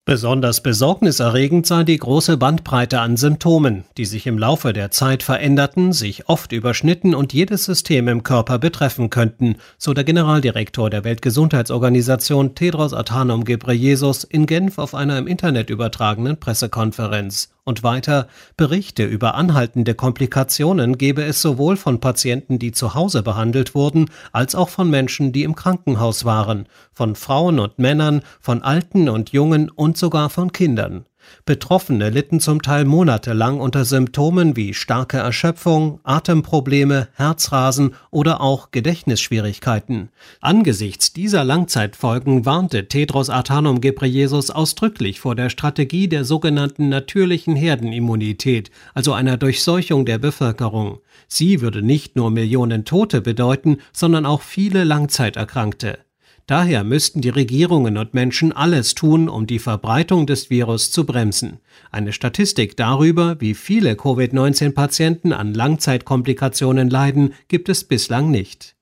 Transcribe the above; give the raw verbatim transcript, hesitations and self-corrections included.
Besonders besorgniserregend sei die große Bandbreite an Symptomen, die sich im Laufe der Zeit veränderten, sich oft überschnitten und jedes System im Körper betreffen könnten, so der Generaldirektor der Weltgesundheitsorganisation Tedros Adhanom Ghebreyesus in Genf auf einer im Internet übertragenen Pressekonferenz. Und weiter, Berichte über anhaltende Komplikationen gebe es sowohl von Patienten, die zu Hause behandelt wurden, als auch von Menschen, die im Krankenhaus waren, von Frauen und Männern, von Alten und Jungen und sogar von Kindern. Betroffene litten zum Teil monatelang unter Symptomen wie starke Erschöpfung, Atemprobleme, Herzrasen oder auch Gedächtnisschwierigkeiten. Angesichts dieser Langzeitfolgen warnte Tedros Adhanom Ghebreyesus ausdrücklich vor der Strategie der sogenannten natürlichen Herdenimmunität, also einer Durchseuchung der Bevölkerung. Sie würde nicht nur Millionen Tote bedeuten, sondern auch viele Langzeiterkrankte. Daher müssten die Regierungen und Menschen alles tun, um die Verbreitung des Virus zu bremsen. Eine Statistik darüber, wie viele Covid neunzehn Patienten an Langzeitkomplikationen leiden, gibt es bislang nicht.